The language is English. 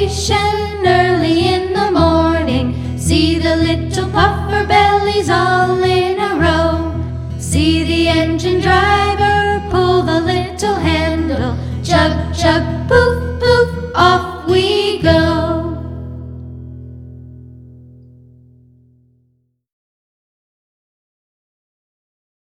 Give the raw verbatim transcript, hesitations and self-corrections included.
station early in the morning. See the little puffer bellies all in a row. See the engine driver pull the little handle. Chug, chug,